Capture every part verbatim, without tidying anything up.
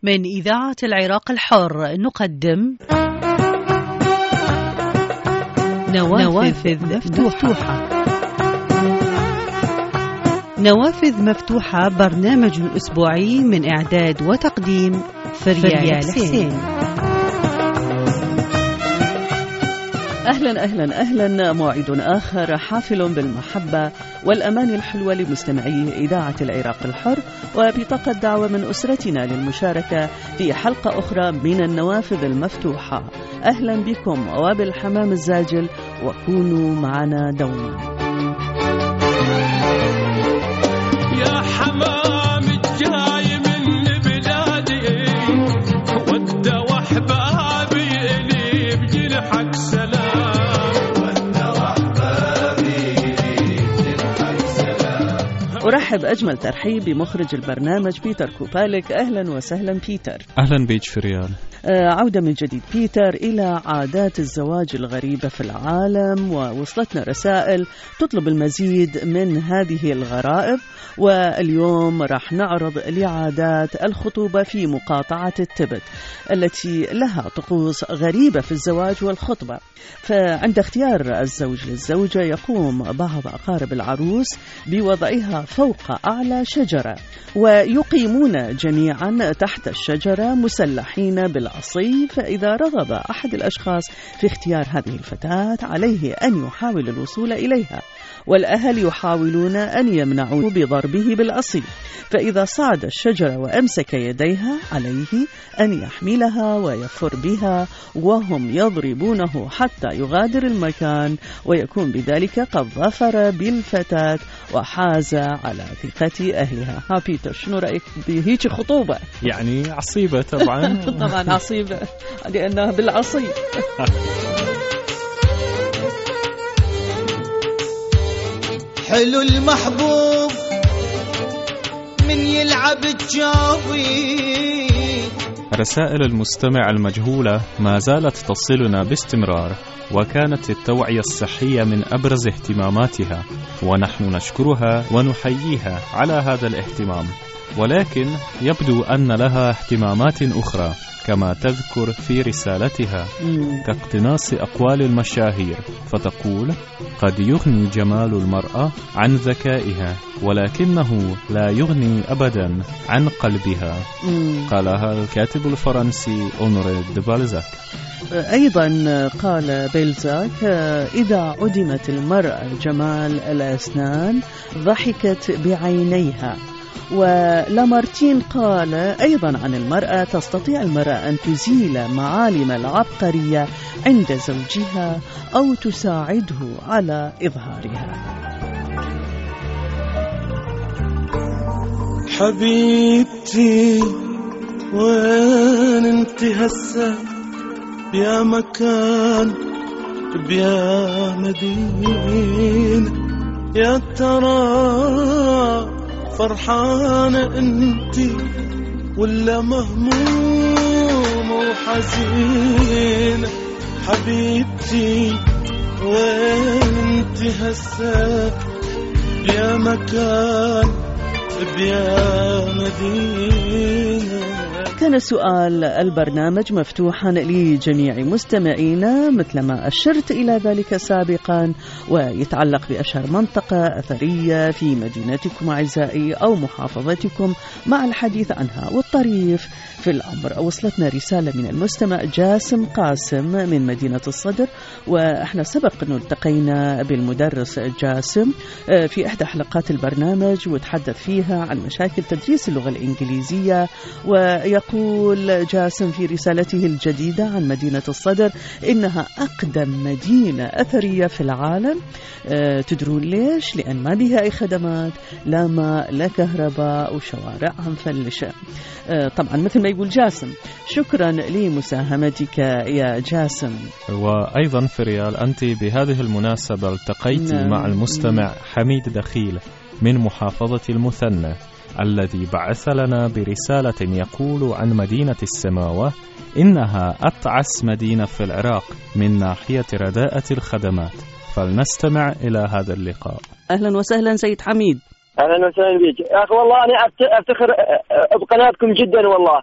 من إذاعة العراق الحر نقدم نوافذ مفتوحة. نوافذ مفتوحة برنامج أسبوعي من إعداد وتقديم فريال حسين. أهلا أهلا أهلا، موعد آخر حافل بالمحبة والأمان الحلوة لمستمعي إذاعة العراق الحر، وبطاقة دعوة من أسرتنا للمشاركة في حلقة أخرى من النوافذ المفتوحة. أهلا بكم وبالحمام الزاجل، وكونوا معنا دوما. يا حمام الجاي من بلادي ود وحبابي اللي بجنحك سلام. أرحب أجمل ترحيب بمخرج البرنامج بيتر كوبالك. أهلا وسهلا بيتر. أهلا بيك فريال. آه عودة من جديد بيتر إلى عادات الزواج الغريبة في العالم، ووصلتنا رسائل تطلب المزيد من هذه الغرائب، واليوم راح نعرض لعادات الخطوبة في مقاطعة التبت التي لها طقوس غريبة في الزواج والخطبة. فعند اختيار الزوج للزوجة يقوم بعض أقارب العروس بوضعها فوق أعلى شجرة، ويقيمون جميعا تحت الشجرة مسلحين بالعصي. فإذا رغب أحد الأشخاص في اختيار هذه الفتاة عليه أن يحاول الوصول إليها، والأهل يحاولون أن يمنعوه بضربه بالعصي. فإذا صعد الشجرة وأمسك يديها عليه أن يحملها ويفر بها وهم يضربونه حتى يغادر المكان، ويكون بذلك قد ظفر بالفتاة وحاز على ثقة أهلها. ها بيتر، شنو رأيك بهيك خطوبة؟ يعني عصيبة طبعا. طبعا عصيبة لأنها بالعصي. حلو المحبوب من يلعب الجابي. رسائل المستمع المجهولة ما زالت تصلنا باستمرار، وكانت التوعية الصحية من أبرز اهتماماتها، ونحن نشكرها ونحييها على هذا الاهتمام. ولكن يبدو أن لها اهتمامات أخرى كما تذكر في رسالتها، كاقتناص أقوال المشاهير، فتقول: قد يغني جمال المرأة عن ذكائها، ولكنه لا يغني أبدا عن قلبها. قالها الكاتب الفرنسي أونوري دي بالزاك. أيضا قال بيلزاك: إذا عدمت المرأة جمال الأسنان ضحكت بعينيها. ولامارتين قال أيضا عن المرأة: تستطيع المرأة أن تزيل معالم العبقرية عند زوجها أو تساعده على إظهارها. حبيبتي وين انت هسه؟ يا مكان بيا مدينة، يا ترى فرحانة انتي ولا مهمومة وحزينة؟ حبيبتي وين انتي هسه؟ يا مكان بيا مدينة. كان سؤال البرنامج مفتوحا لجميع مستمعينا مثلما أشرت إلى ذلك سابقا، ويتعلق بأشهر منطقة أثرية في مدينتكم أعزائي أو محافظتكم مع الحديث عنها. والطريف في الأمر وصلتنا رسالة من المستمع جاسم قاسم من مدينة الصدر، وإحنا سبق أنه التقينا بالمدرس جاسم في إحدى حلقات البرنامج وتحدث فيها عن مشاكل تدريس اللغة الإنجليزية. ويقول جاسم في رسالته الجديدة عن مدينة الصدر إنها أقدم مدينة أثرية في العالم. أه تدرون ليش؟ لأن ما بها أي خدمات، لا ماء لا كهرباء، وشوارعها مفلشة. أه طبعا مثل ما يقول جاسم. شكرا لمساهمتك يا جاسم. وأيضا فريال، أنت بهذه المناسبة التقيت نعم. مع المستمع حميد دخيل من محافظة المثنى، الذي بعث لنا برسالة يقول عن مدينة السماوة إنها أتعس مدينة في العراق من ناحية رداءة الخدمات. فلنستمع إلى هذا اللقاء. أهلا وسهلا سيد حميد. أهلا وسهلا بك يا أخي. والله أنا أفتخر بقناتكم جدا والله.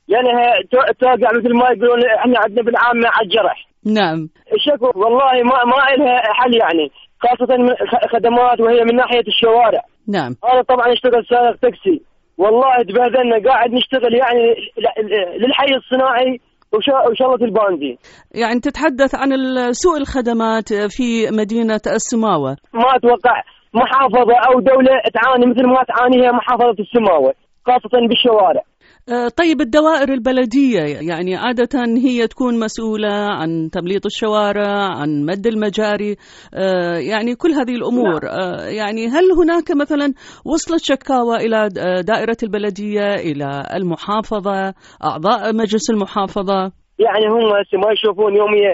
يعني توقع مثل ما يقولون احنا عندنا بالعامة على الجرح. نعم. الشكوى والله ما ما لها حل يعني، خاصة خدمات وهي من ناحية الشوارع. نعم. أنا طبعا اشتغل سائق تاكسي، والله تبهدلنا قاعد نشتغل يعني للحي الصناعي وشغلة الباندي. يعني تتحدث عن سوء الخدمات في مدينة السماوة. ما أتوقع محافظة أو دولة تعاني مثل ما تعانيها محافظة السماوة، خاصة بالشوارع. طيب الدوائر البلدية يعني عادة هي تكون مسؤولة عن تمليط الشوارع، عن مد المجاري، يعني كل هذه الأمور. نعم. يعني هل هناك مثلا وصلت شكاوى إلى دائرة البلدية، إلى المحافظة، أعضاء مجلس المحافظة؟ يعني هم ما يشوفون يوميا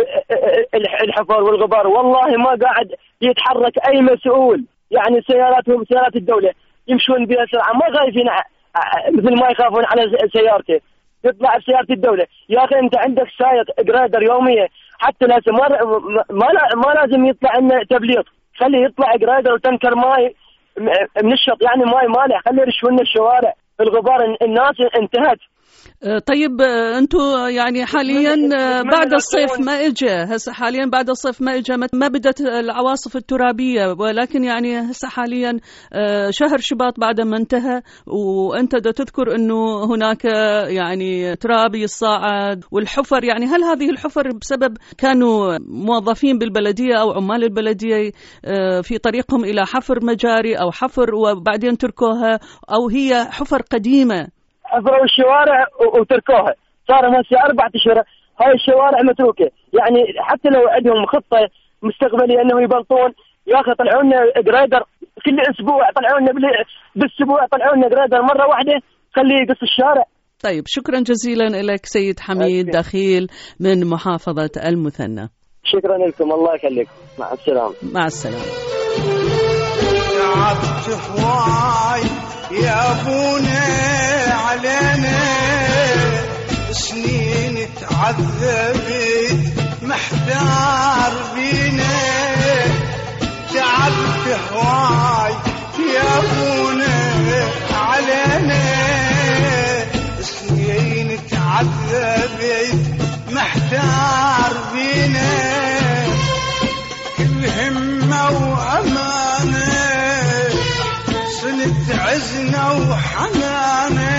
الحفر والغبار، والله ما قاعد يتحرك أي مسؤول، يعني سياراتهم سيارات الدولة يمشون بها سرعة، ما خايفين مثل ما يخافون على سيارته، يطلع بسيارة الدولة. يا أخي أنت عندك سائق جريدر يوميا، حتى لا ما ما, ما لازم يطلع لنا تبليط، خليه يطلع جريدر وتنكر ماي من الشط، يعني ماي مالح، خليه يرشون الشوارع الغبار. الناس انتهت. طيب أنتوا يعني حاليا بعد الصيف ما إجا، هسه حاليا بعد الصيف ما إجا، ما بدت العواصف الترابية، ولكن يعني هسه حاليا شهر شباط بعد ما انتهى، وأنت دا تذكر أنه هناك يعني تراب يصاعد والحفر. يعني هل هذه الحفر بسبب كانوا موظفين بالبلدية أو عمال البلدية في طريقهم إلى حفر مجاري أو حفر وبعدين تركوها، أو هي حفر قديمة؟ حفروا الشوارع وتركوها، صار هسه أربعة أشهر هاي الشوارع متروكة. يعني حتى لو عندهم خطة مستقبلية أنه يبلطون، يا أخي طلعوا لنا جريدر كل أسبوع، طلعوا لنا بالأسبوع طلعوا لنا جريدر مرة واحدة خليه يقص الشارع. طيب شكرا جزيلا لك سيد حميد دخيل من محافظة المثنى. شكرا لكم، الله يخليك، مع السلامة. مع السلامة. يا ابونا علينا سنين تعذبت محتار بينا، تعبت هواي يا ابونا علينا سنين تعذبت محتار بينا، كل همة وأمانة سنة عزنا وحنانة.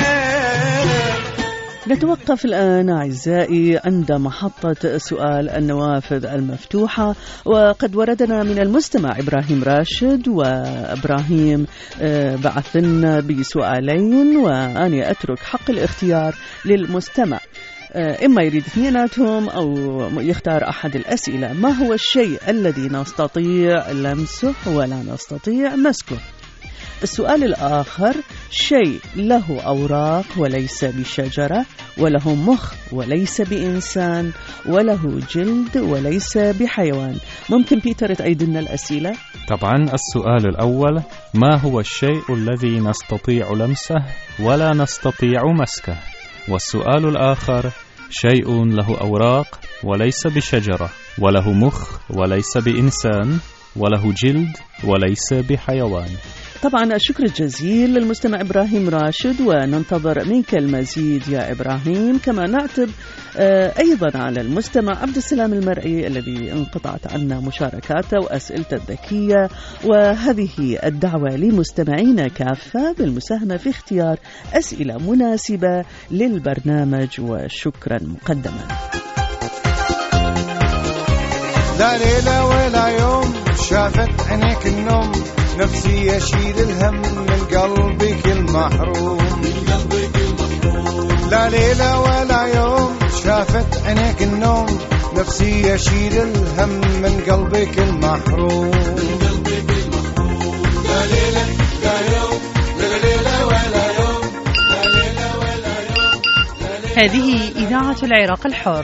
نتوقف الآن أعزائي عند محطة سؤال النوافذ المفتوحة، وقد وردنا من المستمع إبراهيم راشد، وإبراهيم بعث لنا بسؤالين، وأنا أترك حق الاختيار للمستمع، إما يريد اثنيناتهم أو يختار أحد الأسئلة. ما هو الشيء الذي نستطيع لمسه ولا نستطيع مسكه؟ السؤال الآخر: شيء له أوراق وليس بشجرة، وله مخ وليس بإنسان، وله جلد وليس بحيوان. ممكن بيتر تعيد لنا الأسئلة؟ طبعا. السؤال الأول: ما هو الشيء الذي نستطيع لمسه ولا نستطيع مسكه؟ والسؤال الآخر: شيء له أوراق وليس بشجرة، وله مخ وليس بإنسان، وله جلد وليس بحيوان. طبعا الشكر الجزيل للمستمع إبراهيم راشد، وننتظر منك المزيد يا إبراهيم. كما نعتب أيضا على المستمع عبد السلام المرعي الذي انقطعت عنا مشاركاته وأسئلته الذكية، وهذه الدعوة لمستمعينا كافة بالمساهمة في اختيار أسئلة مناسبة للبرنامج، وشكرا مقدما. لا ليلة ولا يوم شافت عينيك النوم، نفسي يشيل الهم من قلبك المحروم. لا ليلة ولا يوم شافت عينيك النوم، نفسي يشيل الهم من قلبك المحروم. لا ليلة لا يوم لا ليلة ولا يوم لا ليلة ولا يوم. هذه إذاعة العراق الحر.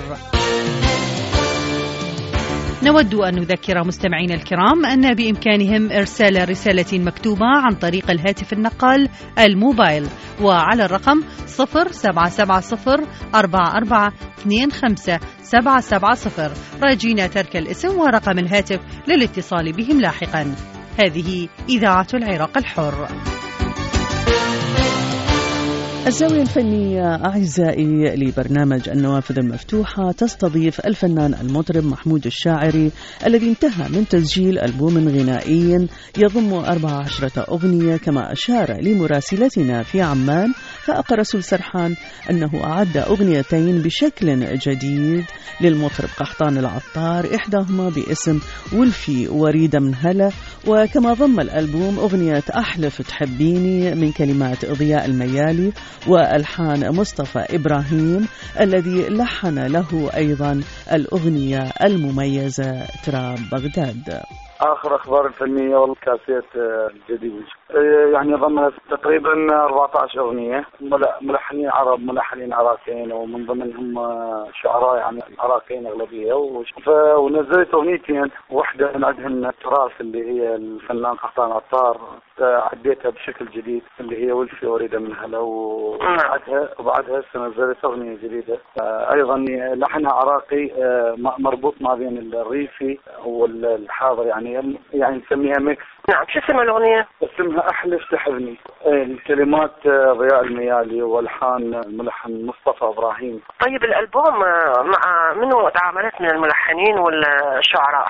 نود أن نذكر مستمعينا الكرام أن بإمكانهم إرسال رسالة مكتوبة عن طريق الهاتف النقال الموبايل، وعلى الرقم صفر سبعة سبعة صفر أربعة أربعة اثنين خمسة سبعة سبعة صفر، راجين ترك الاسم ورقم الهاتف للاتصال بهم لاحقا. هذه إذاعة العراق الحر. الزاوية الفنية أعزائي لبرنامج النوافذ المفتوحة تستضيف الفنان المطرب محمود الشاعري الذي انتهى من تسجيل ألبوم غنائي يضم أربع عشرة أغنية، كما أشار لمراسلتنا في عمان فأقر رسول سرحان أنه أعد أغنيتين بشكل جديد للمطرب قحطان العطار، إحداهما باسم ولفي وريدة من هلا، وكما ضم الألبوم أغنية أحلف تحبيني من كلمات ضياء الميالي وألحان مصطفى إبراهيم الذي لحن له أيضا الأغنية المميزة تراب بغداد. آخر أخبار الفنية والكاسيت الجديد يعني ضمها تقريبا أربعة عشر أغنية، ملحنين عرب ملحنين عراقيين ومن ضمنهم شعراء يعني عراقيين أغلبية، ونزلت أغنيتين، واحدة من عندهن التراث اللي هي الفنان قحطان عطار عديتها بشكل جديد اللي هي ولفي وريدة من هلا، وبعدها وبعدها هسه نزلت أغنية جديدة أيضا لحنها عراقي مربوط ما بين الريفي والحاضر، يعني يعني نسميها ميكس. نعم، شو اسم الأغنية؟ اسمها أحلف تحبني، الكلمات ضياء الميالي والحان الملحن مصطفى إبراهيم. طيب الألبوم مع منو تعاملت من الملحنين ولا الشعراء؟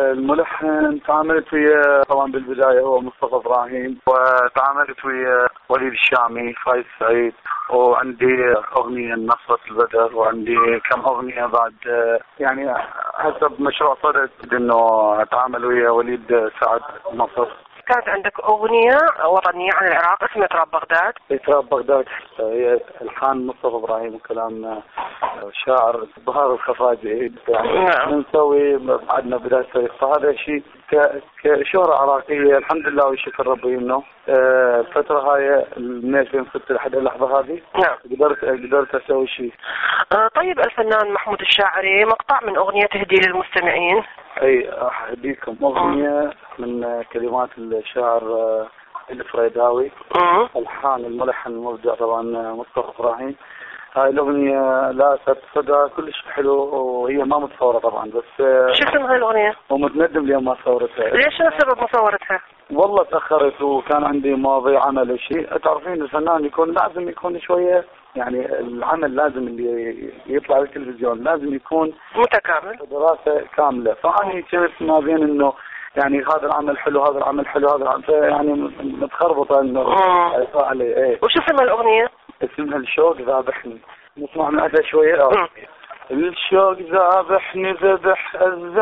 الملحن تعاملت ويا طبعا بالبداية هو مصطفى إبراهيم، وتعاملت ويا وليد الشامي، فايز سعيد، وعندي أغنية نصرة البدر، وعندي كم أغنية بعد يعني حسب مشروع صدد إنه أتعامل ويا وليد سعد مصر. كانت عندك أغنية وطنية عن العراق اسمها تراب بغداد. تراب بغداد هي الحان مصطفى إبراهيم وكلام شاعر بهار الخفاجي، يعني نسوي بعدنا بداية التاريخ، فهذا شيء كشهرة عراقية الحمد لله وشكر ربي إنه الفترة هاي من ألفين وستة لحد اللحظة هذه قدرت قدرت أسوي شيء. طيب الفنان محمود الشاعري مقطع من أغنية تهدي للمستمعين. أي أهديكم أغنية من كلمات الشاعر الفريداوي، الحان الملحن المبدع طبعا مصطفى إبراهيم. هاي الأغنية لا صدى كلش حلو، وهي ما متصورة طبعا، بس شو اسمها الأغنية؟ ومتندم لي ما صورتها. ليش سبب مصورتها؟ والله تأخرت وكان عندي مواضيع عمل وشيء، تعرفين الفنان يكون لازم يكون شوية يعني العمل لازم اللي يطلع على التلفزيون لازم يكون متكامل، دراسة كاملة، فأنا كنت ما بين إنه يعني هذا العمل حلو هذا العمل حلو هذا العمل يعني متخربطة إنه عليه. إيه وش اسم الأغنية؟ اسمها الشوق ذابحني، نسمع من هذا شوية. أو الشوق ذابحني ذبح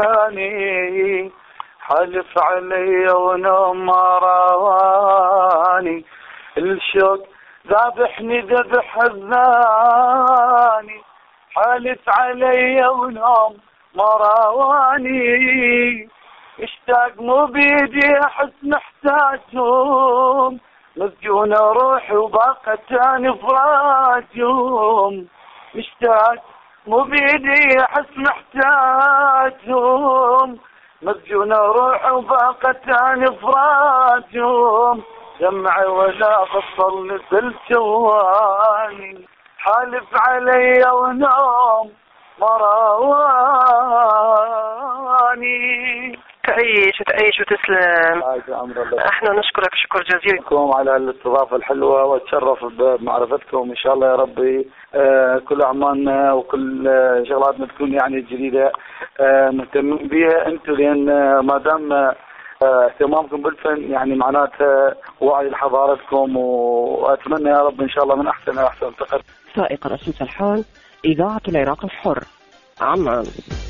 الزاني، حلف علي ونوم ما رواني، الشوق ذابحني ذبح الزاني، حلف علي ونوم ما رواني، اشتاق مو بيدي احس محتاجهم، مسجون روحي وباقتان فراجهم، مشتاق مو بيدي احس محتاجهم، مسجون روحي وباقتان فراجهم، دمعي ولا بصل نزل جواني، حالف علي ونوم مرواني. تعيش تعيش وتسلم. احنا نشكرك شكر جزيل على الاستضافة الحلوة، واتشرف بمعرفتكم ان شاء الله يا ربي. آه كل اعمالنا وكل آه شغلاتنا تكون يعني جديدة آه مهتمين بيها انتم، لان آه ما دام آه اهتمامكم بالفن يعني معناتها وعي لحضارتكم، واتمنى يا رب ان شاء الله من احسن واحسن تقدم. سائق رسول سرحان، اذاعة العراق الحر، عمان.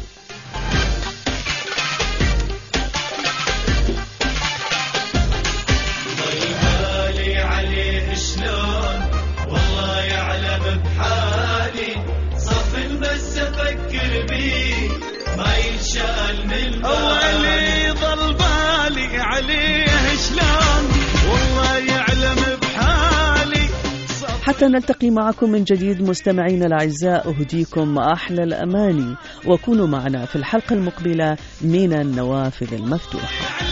أولي ضل بالي عليه شلون والله يعلم بحالي. حتى نلتقي معكم من جديد مستمعين الأعزاء، أهديكم أحلى الأماني، وكونوا معنا في الحلقة المقبلة من النوافذ المفتوحة.